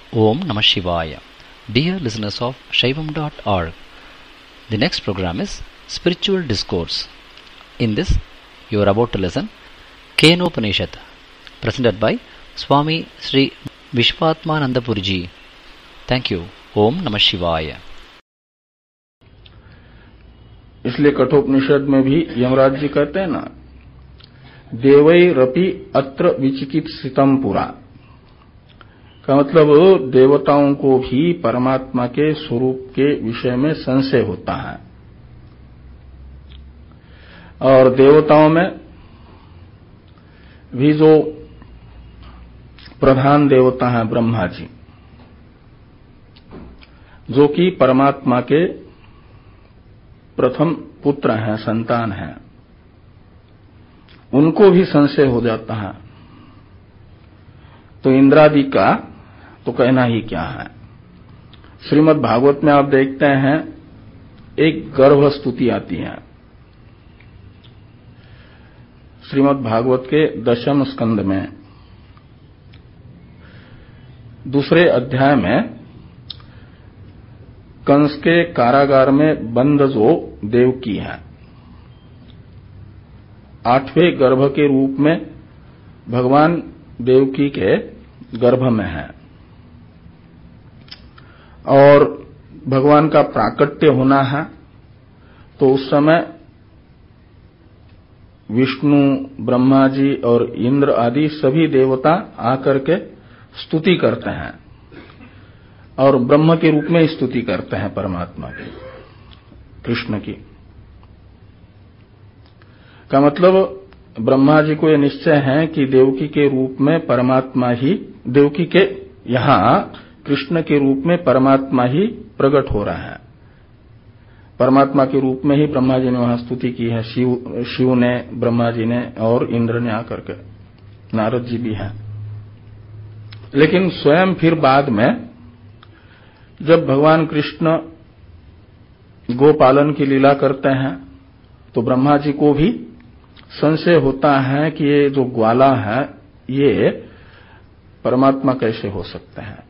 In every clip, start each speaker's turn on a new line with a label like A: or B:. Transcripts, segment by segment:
A: Om Namah Shivaya. Dear listeners of Shaivam.org, the next program is Spiritual Discourse. In this, you are about to listen Kenopanishad, presented by Swami Sri Vishwatmanandapurji. Thank you. Om Namah Shivaya.
B: इसलिए कठोपनिषद में भी यमराज जी कहते हैं ना, देवैरपि अत्र विचिकित्सितम पुरा, का मतलब देवताओं को भी परमात्मा के स्वरूप के विषय में संशय होता है। और देवताओं में भी जो प्रधान देवता हैं ब्रह्मा जी, जो कि परमात्मा के प्रथम पुत्र हैं, संतान हैं, उनको भी संशय हो जाता है। तो इंद्रादि का तो कहना ही क्या है। श्रीमद् भागवत में आप देखते हैं एक गर्भ स्तुति आती है। श्रीमद् भागवत के 10वें स्कंद में दूसरे अध्याय में कंस के कारागार में बंद जो देवकी है, 8वें गर्भ के रूप में भगवान देवकी के गर्भ में है, और भगवान का प्राकट्य होना है। तो उस समय विष्णु, ब्रह्मा जी और इंद्र आदि सभी देवता आकर के स्तुति करते हैं, और ब्रह्म के रूप में स्तुति करते हैं परमात्मा की, कृष्ण की। का मतलब ब्रह्मा जी को यह निश्चय है कि देवकी के रूप में परमात्मा ही, देवकी के यहां कृष्ण के रूप में परमात्मा ही प्रकट हो रहा है। परमात्मा के रूप में ही ब्रह्मा जी ने वहां स्तुति की है। शिव ने, ब्रह्मा जी ने और इंद्र ने आकर के, नारद जी भी हैं। लेकिन स्वयं फिर बाद में जब भगवान कृष्ण गोपालन की लीला करते हैं तो ब्रह्मा जी को भी संशय होता है कि ये जो ग्वाला है ये परमात्मा कैसे हो सकते हैं।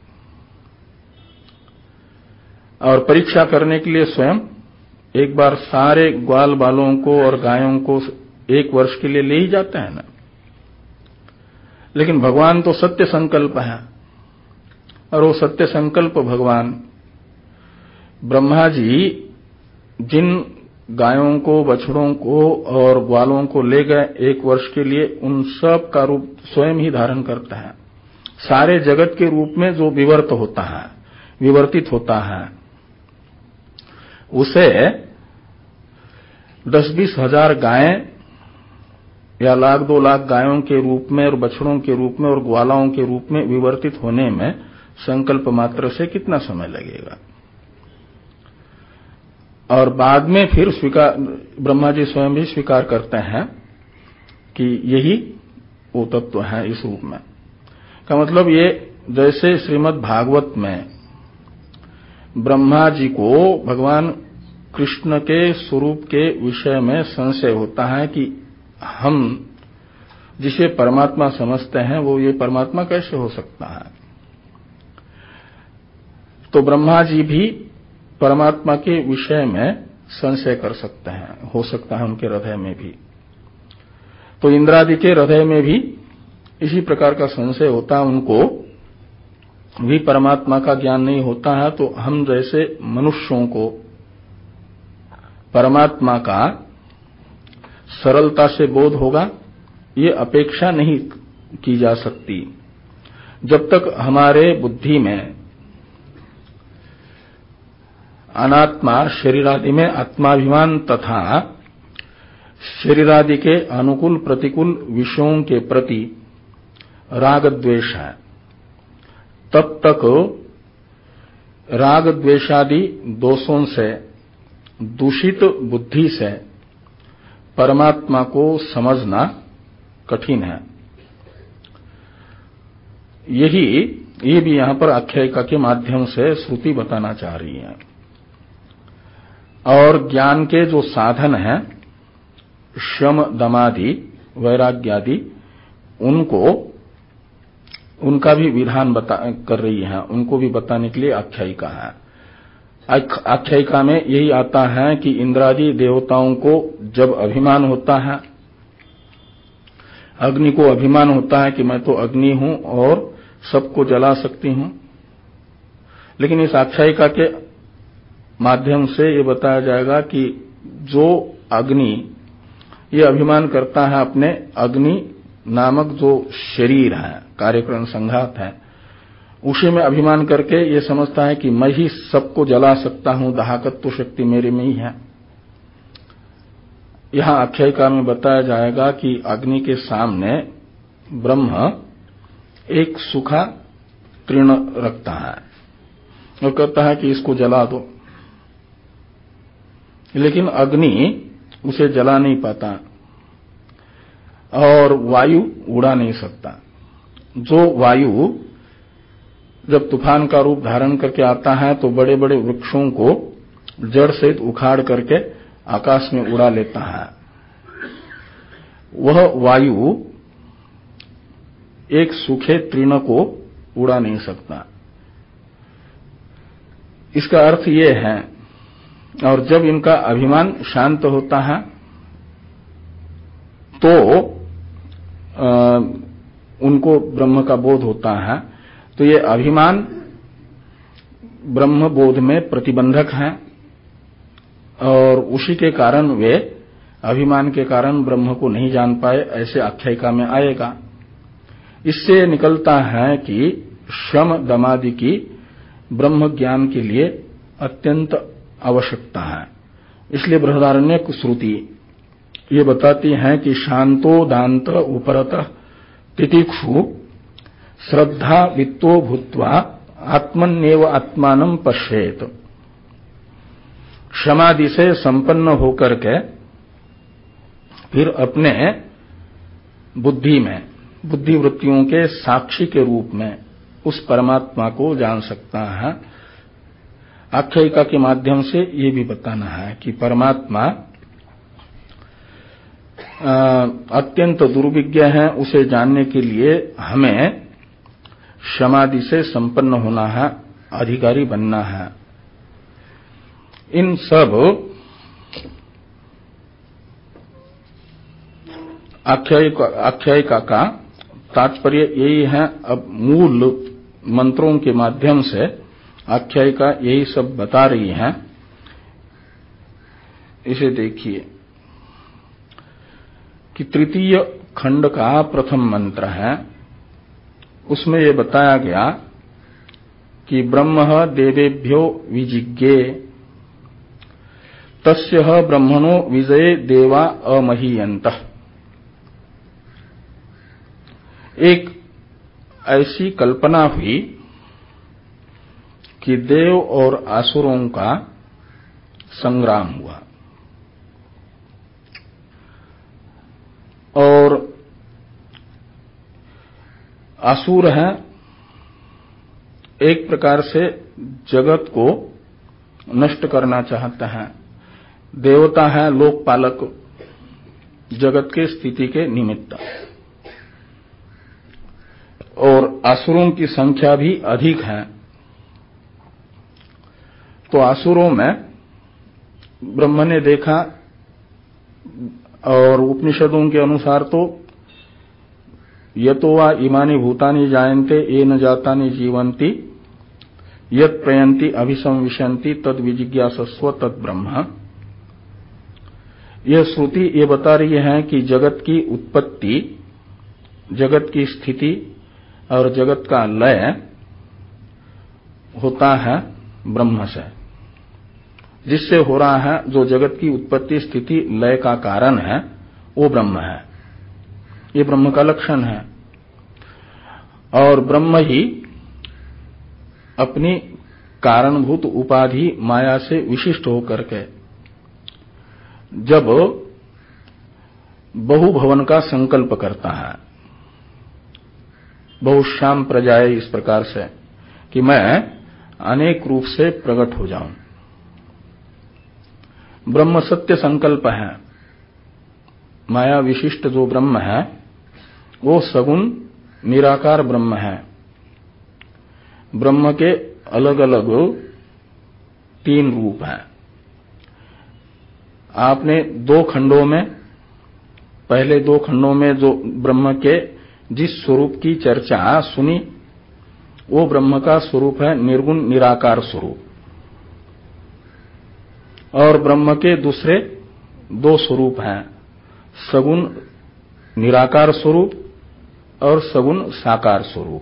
B: और परीक्षा करने के लिए स्वयं एक बार सारे ग्वाल बालों को और गायों को 1 वर्ष के लिए ले ही जाते हैं ना। लेकिन भगवान तो सत्य संकल्प है, और वो सत्य संकल्प भगवान ब्रह्मा जी जिन गायों को, बछड़ों को और ग्वालों को ले गए 1 वर्ष के लिए, उन सब का रूप स्वयं ही धारण करता है। सारे जगत के रूप में जो विवर्त होता है, विवर्तित होता है, उसे 10-20 हजार गायें या 1,00,000-2 लाख गायों के रूप में और बछड़ों के रूप में और ग्वालाओं के रूप में विवर्तित होने में संकल्प मात्र से कितना समय लगेगा। और बाद में फिर ब्रह्मा जी स्वयं भी स्वीकार करते हैं कि यही वो तत्व है इस रूप में। का मतलब ये जैसे श्रीमद् भागवत में ब्रह्मा जी को भगवान कृष्ण के स्वरूप के विषय में संशय होता है कि हम जिसे परमात्मा समझते हैं वो ये परमात्मा कैसे हो सकता है। तो ब्रह्मा जी भी परमात्मा के विषय में संशय कर सकते हैं, हो सकता है उनके हृदय में भी। तो इंद्रादि के हृदय में भी इसी प्रकार का संशय होता है, उनको भी परमात्मा का ज्ञान नहीं होता है। तो हम जैसे मनुष्यों को परमात्मा का सरलता से बोध होगा, ये अपेक्षा नहीं की जा सकती जब तक हमारे बुद्धि में अनात्मा, शरीरादि में आत्माभिमान तथा शरीरादि के अनुकूल प्रतिकूल विषयों के प्रति राग द्वेष है। तब तक राग द्वेषादि दोषों से दूषित बुद्धि से परमात्मा को समझना कठिन है। ये भी यहां पर आख्यायिका के माध्यम से श्रुति बताना चाह रही है। और ज्ञान के जो साधन हैं, शम, दमादि, वैराग्यादि, उनको उनका भी विधान कर रही है, उनको भी बताने के लिए आख्यायिका है। आख्यायिका में यही आता है कि इंद्रादि देवताओं को जब अभिमान होता है, अग्नि को अभिमान होता है कि मैं तो अग्नि हूं और सबको जला सकती हूं, लेकिन इस आख्यायिका के माध्यम से ये बताया जाएगा कि जो अग्नि ये अभिमान करता है अपने अग्नि नामक जो शरीर है, कार्यकरण संघात है, उसी में अभिमान करके ये समझता है कि मैं ही सबको जला सकता हूं, दाहकत्व तो शक्ति मेरे में ही है। यहां आख्यायिका में बताया जाएगा कि अग्नि के सामने ब्रह्म एक सूखा तृण रखता है और कहता है कि इसको जला दो, लेकिन अग्नि उसे जला नहीं पाता और वायु उड़ा नहीं सकता। जो वायु जब तूफान का रूप धारण करके आता है तो बड़े बड़े वृक्षों को जड़ सहित उखाड़ करके आकाश में उड़ा लेता है, वह वायु एक सूखे तृण को उड़ा नहीं सकता। इसका अर्थ ये है, और जब इनका अभिमान शांत होता है तो उनको ब्रह्म का बोध होता है, तो ये अभिमान ब्रह्म बोध में प्रतिबंधक है और उसी के कारण वे अभिमान के कारण ब्रह्म को नहीं जान पाए, ऐसे आख्यायिका में आएगा। इससे निकलता है कि श्रम दमादि की ब्रह्म ज्ञान के लिए अत्यंत आवश्यकता है। इसलिए बृहदारण्यक श्रुति ये बताती है कि शांतो दांत उपरतः तितिक्षु श्रद्धा वित्तो भूत्वा आत्मन्येव आत्मानं पश्येत। क्षमादि से संपन्न होकर के फिर अपने बुद्धि में, बुद्धि वृत्तियों के साक्षी के रूप में उस परमात्मा को जान सकता है। आख्यायिका के माध्यम से ये भी बताना है कि परमात्मा अत्यंत दुर्विज्ञ है, उसे जानने के लिए हमें क्षमादि से संपन्न होना है, अधिकारी बनना है। इन सब आख्यायिका का तात्पर्य यही है। अब मूल मंत्रों के माध्यम से आख्यायिका यही सब बता रही है। इसे देखिए कि तृतीय खंड का प्रथम मंत्र है, उसमें यह बताया गया कि ब्रह्म देवेभ्यो विजिज्ञे तस्य ब्रह्मणो विजये देवा अमहीयन्तः। एक ऐसी कल्पना हुई कि देव और असुरों का संग्राम हुआ और असुर है एक प्रकार से जगत को नष्ट करना चाहता है, देवता है लोकपालक जगत के स्थिति के निमित्त, और असुरों की संख्या भी अधिक है। तो असुरों में ब्रह्म ने देखा, और उपनिषदों के अनुसार तो यतो वा इमानि भूतानि जायन्ते येन जातानि जीवन्ति यत् प्रयन्ति अभिसंविशन्ति तद विजिज्ञासस्व तद ब्रह्म। यह श्रुति ये बता रही है कि जगत की उत्पत्ति, जगत की स्थिति और जगत का लय होता है ब्रह्म से। जिससे हो रहा है, जो जगत की उत्पत्ति स्थिति लय का कारण है, वो ब्रह्म है। ये ब्रह्म का लक्षण है। और ब्रह्म ही अपनी कारणभूत उपाधि माया से विशिष्ट होकर के जब बहुभवन का संकल्प करता है, बहुश्याम प्रजाए, इस प्रकार से कि मैं अनेक रूप से प्रकट हो जाऊं। ब्रह्म सत्य संकल्प है। माया विशिष्ट जो ब्रह्म है वो सगुण निराकार ब्रह्म है, ब्रह्म के अलग अलग 3 रूप हैं। आपने 2 खंडों में, पहले 2 खंडों में जो ब्रह्म के जिस स्वरूप की चर्चा सुनी, वो ब्रह्म का स्वरूप है निर्गुण निराकार स्वरूप। और ब्रह्म के दूसरे 2 स्वरूप हैं, सगुण निराकार स्वरूप और सगुण साकार स्वरूप।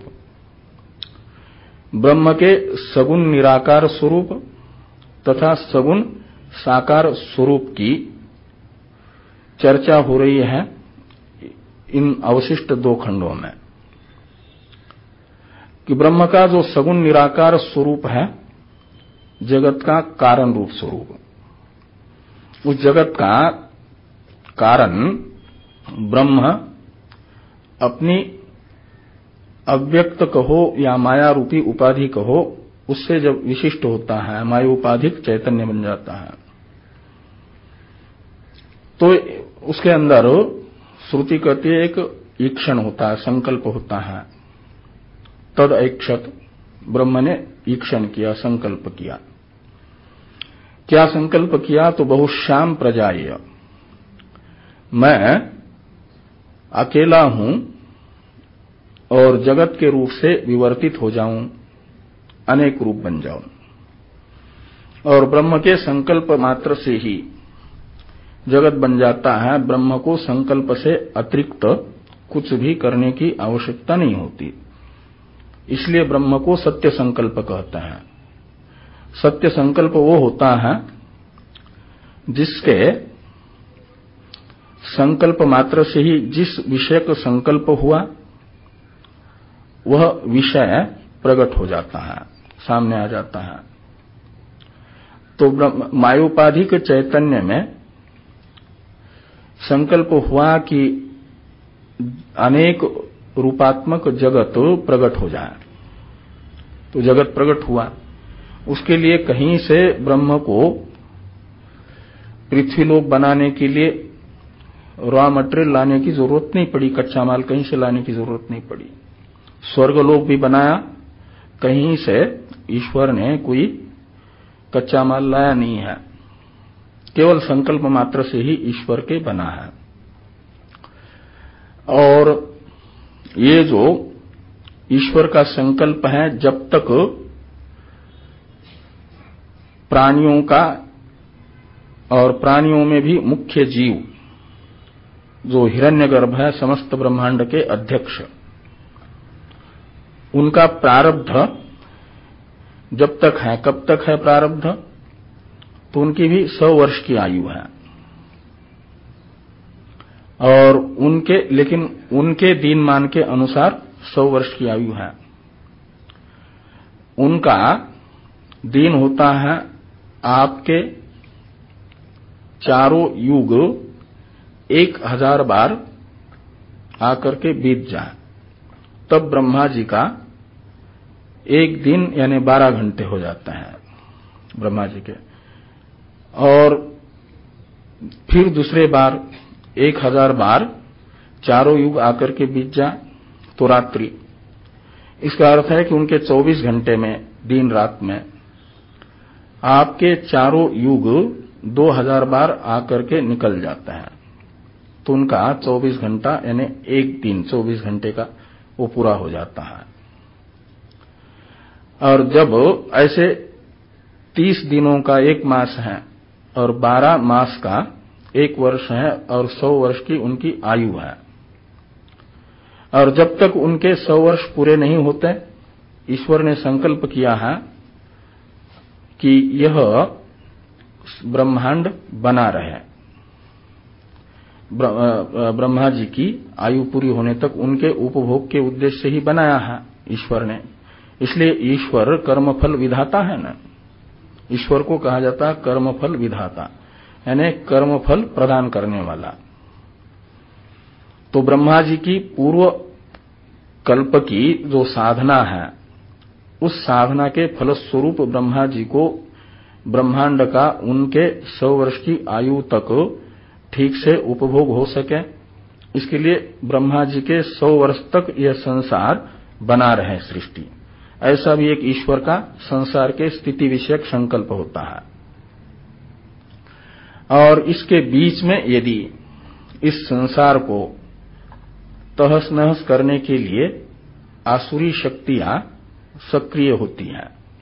B: ब्रह्म के सगुण निराकार स्वरूप तथा सगुण साकार स्वरूप की चर्चा हो रही है इन अवशिष्ट 2 खंडों में। कि ब्रह्म का जो सगुण निराकार स्वरूप है, जगत का कारण रूप स्वरूप, उस जगत का कारण ब्रह्म अपनी अव्यक्त कहो या माया रूपी उपाधि कहो, उससे जब विशिष्ट होता है, माया उपाधिक चैतन्य बन जाता है, तो उसके अंदर श्रुति कहती है एक ईक्षण होता है, संकल्प होता है। तद ऐक्षत, ब्रह्म ने ईक्षण किया, संकल्प किया। क्या संकल्प किया? तो बहुश्याम प्रजाय, मैं अकेला हूं और जगत के रूप से विवर्तित हो जाऊं, अनेक रूप बन जाऊं। और ब्रह्म के संकल्प मात्र से ही जगत बन जाता है। ब्रह्म को संकल्प से अतिरिक्त कुछ भी करने की आवश्यकता नहीं होती। इसलिए ब्रह्म को सत्य संकल्प कहते हैं। सत्य संकल्प वो होता है जिसके संकल्प मात्र से ही जिस विषय का संकल्प हुआ वह विषय प्रकट हो जाता है, सामने आ जाता है। तो मायोपाधिक चैतन्य में संकल्प हुआ कि अनेक रूपात्मक जगत प्रकट हो जाए, तो जगत प्रकट हुआ। उसके लिए कहीं से ब्रह्म को पृथ्वीलोक बनाने के लिए रॉ मटेरियल लाने की जरूरत नहीं पड़ी, कच्चा माल कहीं से लाने की जरूरत नहीं पड़ी। स्वर्गलोक भी बनाया, कहीं से ईश्वर ने कोई कच्चा माल लाया नहीं है, केवल संकल्प मात्र से ही ईश्वर के बना है। और ये जो ईश्वर का संकल्प है, जब तक प्राणियों का, और प्राणियों में भी मुख्य जीव जो हिरण्यगर्भ है, समस्त ब्रह्मांड के अध्यक्ष, उनका प्रारब्ध जब तक है, कब तक है प्रारब्ध? तो उनकी भी 100 वर्ष की आयु है। और लेकिन उनके दिनमान के अनुसार 100 वर्ष की आयु है। उनका दिन होता है आपके चारों युग 1000 बार आकर के बीत जाए, तब ब्रह्मा जी का एक दिन यानी 12 घंटे हो जाते हैं ब्रह्मा जी के। और फिर दूसरे बार 1000 बार चारों युग आकर के बीत जाए तो रात्रि। इसका अर्थ है कि उनके 24 घंटे में, दिन रात में, आपके चारों युग 2000 बार आकर के निकल जाता है। तो उनका 24 घंटा यानी एक दिन 24 घंटे का वो पूरा हो जाता है। और जब ऐसे 30 दिनों का एक मास है और 12 मास का एक वर्ष है और 100 वर्ष की उनकी आयु है, और जब तक उनके 100 वर्ष पूरे नहीं होते, ईश्वर ने संकल्प किया है कि यह ब्रह्मांड बना रहे। ब्रह्मा जी की आयु पूरी होने तक उनके उपभोग के उद्देश्य से ही बनाया है ईश्वर ने। इसलिए ईश्वर कर्मफल विधाता है ना, ईश्वर को कहा जाता है कर्मफल विधाता, यानी कर्मफल प्रदान करने वाला। तो ब्रह्मा जी की पूर्व कल्प की जो साधना है, उस साधना के फलस्वरूप ब्रह्मा जी को ब्रह्मांड का उनके 100 वर्ष की आयु तक ठीक से उपभोग हो सके, इसके लिए ब्रह्मा जी के 100 वर्ष तक यह संसार बना रहे सृष्टि। ऐसा भी एक ईश्वर का संसार के स्थिति विषयक संकल्प होता है। और इसके बीच में यदि इस संसार को तहस नहस करने के लिए आसुरी शक्तियां सक्रिय होती हैं,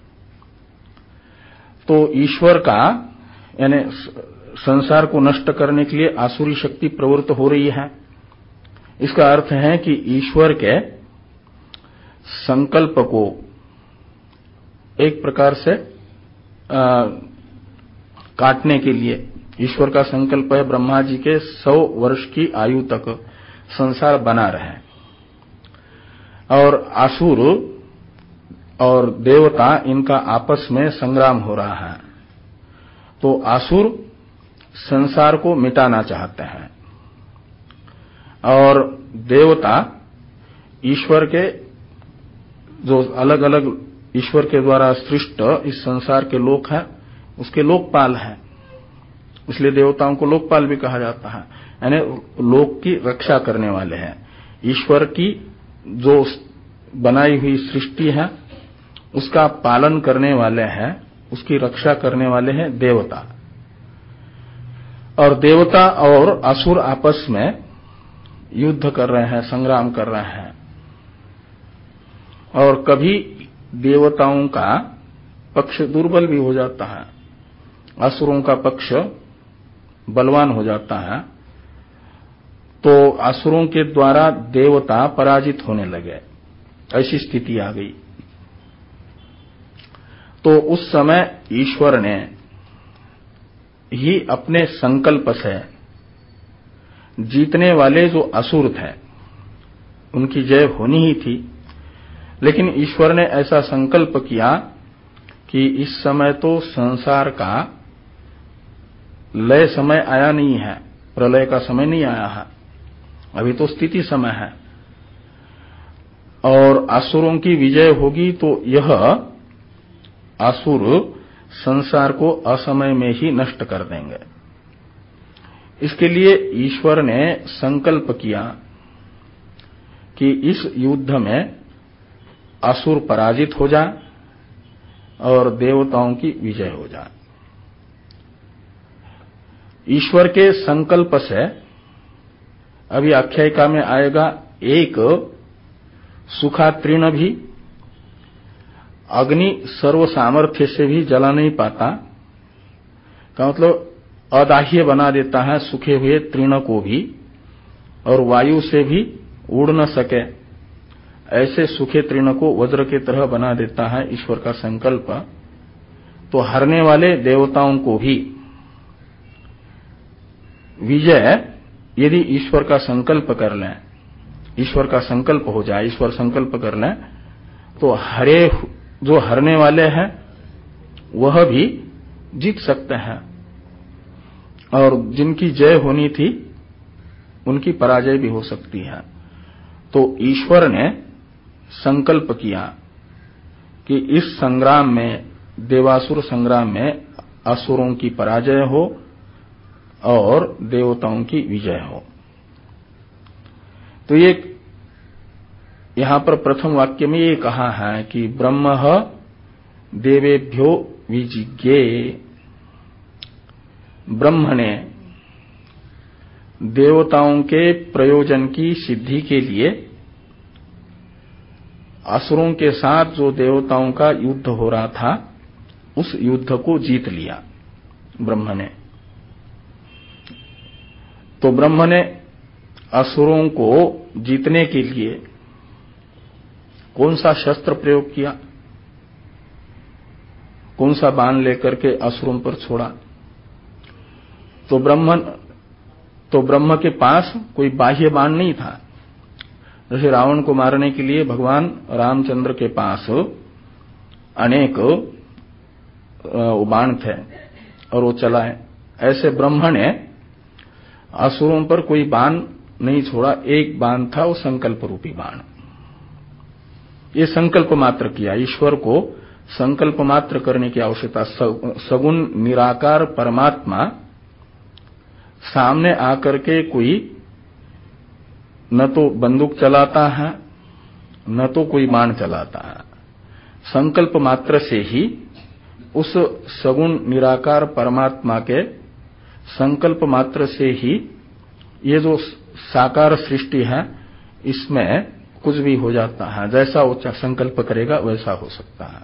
B: तो ईश्वर का यानी संसार को नष्ट करने के लिए आसुरी शक्ति प्रवृत्त हो रही है। इसका अर्थ है कि ईश्वर के संकल्प को एक प्रकार से काटने के लिए, ईश्वर का संकल्प है ब्रह्मा जी के 100 वर्ष की आयु तक संसार बना रहे, और असुर और देवता इनका आपस में संग्राम हो रहा है। तो असुर संसार को मिटाना चाहते हैं और देवता ईश्वर के जो अलग अलग ईश्वर के द्वारा सृष्ट इस संसार के लोक हैं उसके लोकपाल हैं, इसलिए देवताओं को लोकपाल भी कहा जाता है, यानी लोक की रक्षा करने वाले हैं। ईश्वर की जो बनाई हुई सृष्टि है उसका पालन करने वाले हैं, उसकी रक्षा करने वाले हैं देवता। और देवता और असुर आपस में युद्ध कर रहे हैं, संग्राम कर रहे हैं, और कभी देवताओं का पक्ष दुर्बल भी हो जाता है, असुरों का पक्ष बलवान हो जाता है, तो असुरों के द्वारा देवता पराजित होने लगे, ऐसी स्थिति आ गई। तो उस समय ईश्वर ने ही अपने संकल्प से जीतने वाले जो असुर थे उनकी जय होनी ही थी, लेकिन ईश्वर ने ऐसा संकल्प किया कि इस समय तो संसार का लय समय आया नहीं है, प्रलय का समय नहीं आया है, अभी तो स्थिति समय है, और असुरों की विजय होगी तो यह असुर संसार को असमय में ही नष्ट कर देंगे। इसके लिए ईश्वर ने संकल्प किया कि इस युद्ध में असुर पराजित हो जाए और देवताओं की विजय हो जाए। ईश्वर के संकल्प से अभी आख्यायिका में आएगा, एक सूखा तृण भी अग्नि सर्व सामर्थ्य से भी जला नहीं पाता, का मतलब अदाह्य बना देता है सूखे हुए तृण को भी, और वायु से भी उड़ न सके ऐसे सूखे तृण को वज्र की तरह बना देता है ईश्वर का संकल्प। तो हारने वाले देवताओं को भी विजय यदि ईश्वर का संकल्प कर लें, ईश्वर का संकल्प हो जाए, ईश्वर संकल्प कर लें, तो जो हारने वाले हैं वह भी जीत सकते हैं, और जिनकी जय होनी थी उनकी पराजय भी हो सकती है। तो ईश्वर ने संकल्प किया कि इस संग्राम में, देवासुर संग्राम में, असुरों की पराजय हो और देवताओं की विजय हो। तो ये यहां पर प्रथम वाक्य में ये कहा है कि ब्रह्म देवेभ्यो विजिज्ञे, ब्रह्म ने देवताओं के प्रयोजन की सिद्धि के लिए असुरों के साथ जो देवताओं का युद्ध हो रहा था उस युद्ध को जीत लिया ब्रह्म ने। तो ब्रह्म ने असुरों को जीतने के लिए कौन सा शस्त्र प्रयोग किया, कौन सा बाण लेकर के असुरों पर छोड़ा? तो ब्रह्म के पास कोई बाह्य बाण नहीं था। जैसे रावण को मारने के लिए भगवान रामचंद्र के पास अनेक बाण थे और वो चलाए, ऐसे ब्रह्म ने असुरों पर कोई बाण नहीं छोड़ा, एक बाण था वो संकल्प रूपी बाण। ये संकल्प मात्र किया, ईश्वर को संकल्प मात्र करने की आवश्यकता। सगुण निराकार परमात्मा सामने आकर के कोई न तो बंदूक चलाता है न तो कोई बाण चलाता है, संकल्प मात्र से ही उस सगुण निराकार परमात्मा के संकल्प मात्र से ही ये जो साकार सृष्टि है इसमें कुछ भी हो जाता है। जैसा वो संकल्प करेगा वैसा हो सकता है।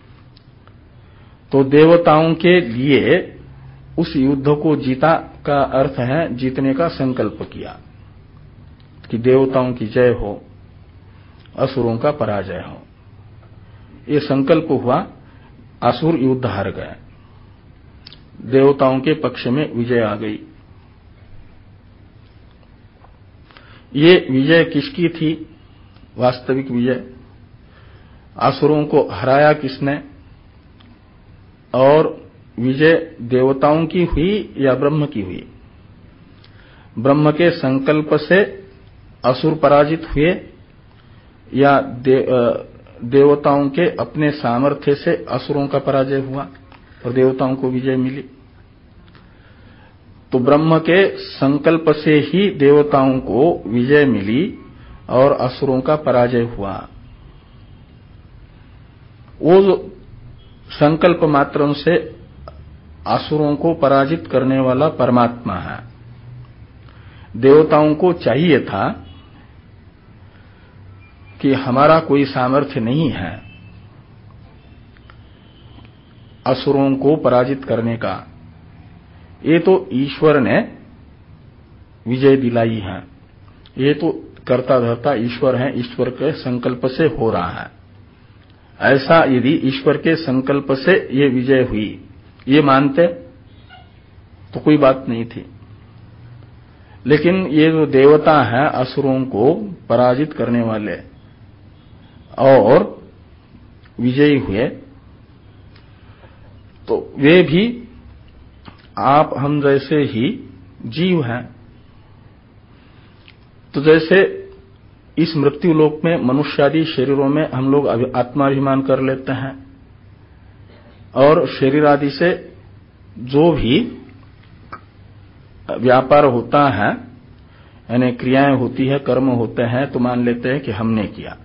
B: तो देवताओं के लिए उस युद्ध को जीता का अर्थ है जीतने का संकल्प किया कि देवताओं की जय हो, असुरों का पराजय हो। ये संकल्प हुआ, असुर युद्ध हार गए, देवताओं के पक्ष में विजय आ गई। ये विजय किसकी थी? वास्तविक विजय असुरों को हराया किसने? और विजय देवताओं की हुई या ब्रह्म की हुई? ब्रह्म के संकल्प से असुर पराजित हुए या देवताओं के अपने सामर्थ्य से असुरों का पराजय हुआ और देवताओं को विजय मिली? तो ब्रह्म के संकल्प से ही देवताओं को विजय मिली और असुरों का पराजय हुआ। वो जो संकल्प मात्र से असुरों को पराजित करने वाला परमात्मा है। देवताओं को चाहिए था कि हमारा कोई सामर्थ्य नहीं है असुरों को पराजित करने का, ये तो ईश्वर ने विजय दिलाई है, ये तो कर्ता धर्ता ईश्वर है, ईश्वर के संकल्प से हो रहा है। ऐसा यदि ईश्वर के संकल्प से ये विजय हुई ये मानते तो कोई बात नहीं थी। लेकिन ये जो देवता है असुरों को पराजित करने वाले और विजयी हुए, तो वे भी आप हम जैसे ही जीव हैं। तो जैसे इस मृत्यु लोक में मनुष्यादि शरीरों में हम लोग आत्माभिमान कर लेते हैं और शरीर आदि से जो भी व्यापार होता है यानी क्रियाएं होती है, कर्म होते हैं, तो मान लेते हैं कि हमने किया।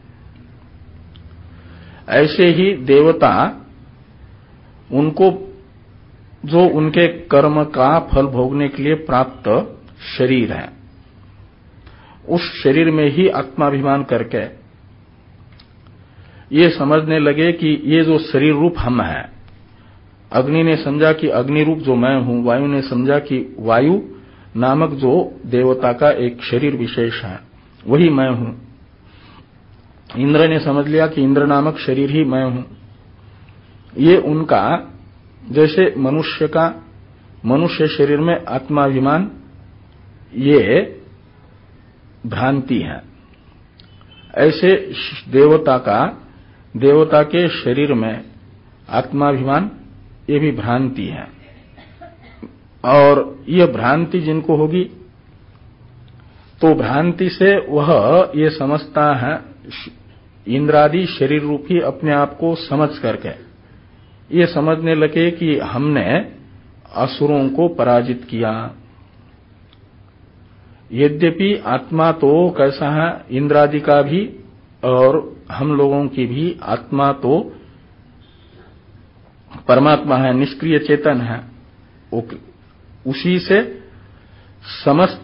B: ऐसे ही देवता उनको जो उनके कर्म का फल भोगने के लिए प्राप्त शरीर है, उस शरीर में ही आत्माभिमान करके ये समझने लगे कि ये जो शरीर रूप हम है, अग्नि ने समझा कि अग्नि रूप जो मैं हूं, वायु ने समझा कि वायु नामक जो देवता का एक शरीर विशेष है वही मैं हूं, इंद्र ने समझ लिया कि इंद्र नामक शरीर ही मैं हूं। ये उनका जैसे मनुष्य का मनुष्य शरीर में आत्माभिमान ये भ्रांति है, ऐसे देवता के शरीर में आत्माभिमान ये भी भ्रांति है। और यह भ्रांति जिनको होगी तो भ्रांति से वह ये समझता है इंद्रादि शरीर रूपी अपने आप को समझ करके ये समझने लगे कि हमने असुरों को पराजित किया। यद्यपि आत्मा तो कैसा है, इंद्रादि का भी और हम लोगों की भी आत्मा तो परमात्मा है, निष्क्रिय चेतन है, उसी से समस्त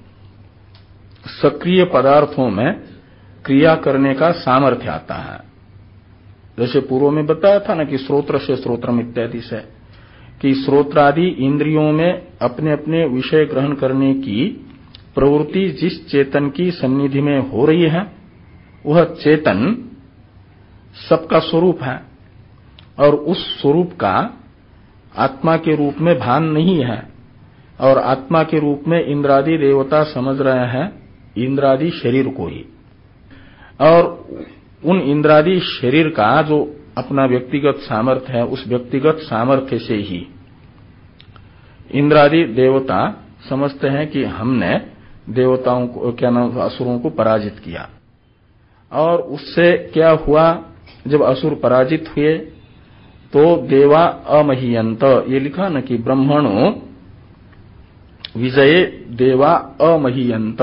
B: सक्रिय पदार्थों में क्रिया करने का सामर्थ्य आता है। जैसे पूर्व में बताया था ना कि श्रोत्र से श्रोत्रम इत्यादि से, कि श्रोत्रादि इंद्रियों में अपने अपने विषय ग्रहण करने की प्रवृत्ति जिस चेतन की सन्निधि में हो रही है वह चेतन सबका स्वरूप है और उस स्वरूप का आत्मा के रूप में भान नहीं है। और आत्मा के रूप में इंद्रादि देवता समझ रहे हैं इंद्रादि शरीर को ही, और उन इंद्रादि शरीर का जो अपना व्यक्तिगत सामर्थ्य है उस व्यक्तिगत सामर्थ्य से ही इंद्रादि देवता समझते हैं कि हमने देवताओं को क्या नाम असुरों को पराजित किया। और उससे क्या हुआ, जब असुर पराजित हुए तो देवा अमहीयंत, ये लिखा न कि ब्रह्मणो विजये देवा अमहीयंत।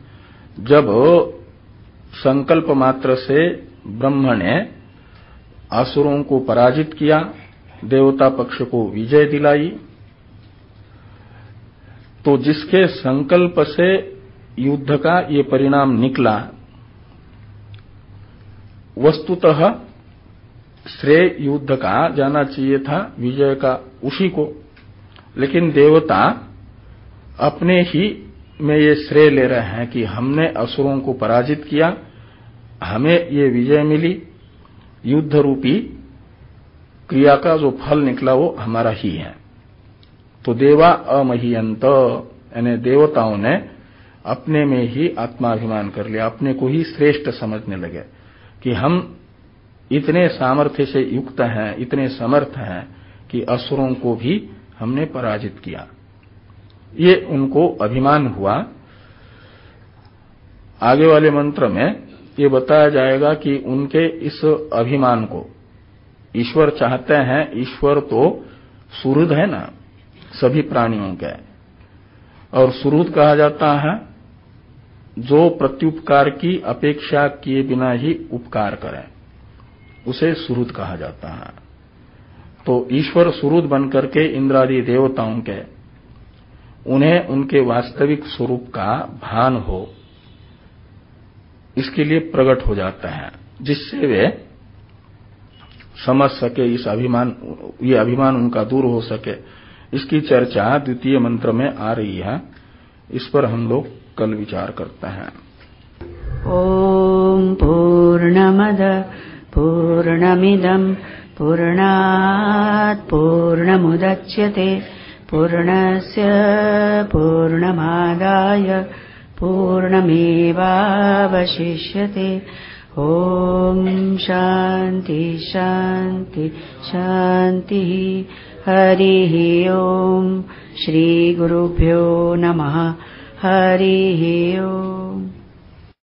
B: जब संकल्प मात्र से ब्रह्म ने असुरों को पराजित किया, देवता पक्ष को विजय दिलाई। तो जिसके संकल्प से युद्ध का ये परिणाम निकला, वस्तुतः श्रेय युद्ध का जाना चाहिए था, विजय का उसी को, लेकिन देवता अपने ही में ये श्रेय ले रहे हैं कि हमने असुरों को पराजित किया, हमें ये विजय मिली, युद्ध रूपी क्रिया का जो फल निकला वो हमारा ही है। तो देवा अमहियंत, यानी देवताओं ने अपने में ही आत्माभिमान कर लिया, अपने को ही श्रेष्ठ समझने लगे कि हम इतने सामर्थ्य से युक्त हैं, इतने समर्थ हैं कि असुरों को भी हमने पराजित किया। ये उनको अभिमान हुआ। आगे वाले मंत्र में ये बताया जाएगा कि उनके इस अभिमान को ईश्वर चाहते हैं। ईश्वर तो सुहृद है ना सभी प्राणियों के, और सुहृद कहा जाता है जो प्रत्युपकार की अपेक्षा किए बिना ही उपकार करे, उसे सुहृद कहा जाता है। तो ईश्वर सुहृद बनकर के इंद्रादि देवताओं के उन्हें उनके वास्तविक स्वरूप का भान हो, इसके लिए प्रकट हो जाता है, जिससे वे समझ सके इस अभिमान, ये अभिमान उनका दूर हो सके। इसकी चर्चा द्वितीय मंत्र में आ रही है, इस पर हम लोग कल विचार करते हैं।
C: ओम पूर्णमद पूर्णमिदं पूर्णात् पूर्णमुदच्यते पूर्णस्य पूर्णमादाय पूर्णमेवावशिष्यते। ओम शांति शांति शांति। हरिः ओम। श्री गुरुभ्यो नमः। हरिः ओम।